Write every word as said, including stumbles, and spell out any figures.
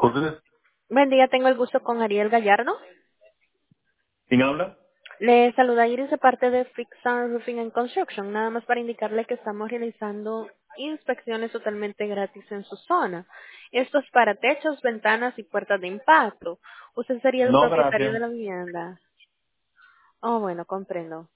José, Buen día, tengo el gusto con Ariel Gallardo. ¿quién habla? Le saluda Iris de parte de Fixar Roofing and Construction, nada más para indicarle que estamos realizando inspecciones totalmente gratis en su zona. Esto es para techos, ventanas y puertas de impacto. Usted sería el No, propietario de gracias. la vivienda. Oh, bueno, comprendo.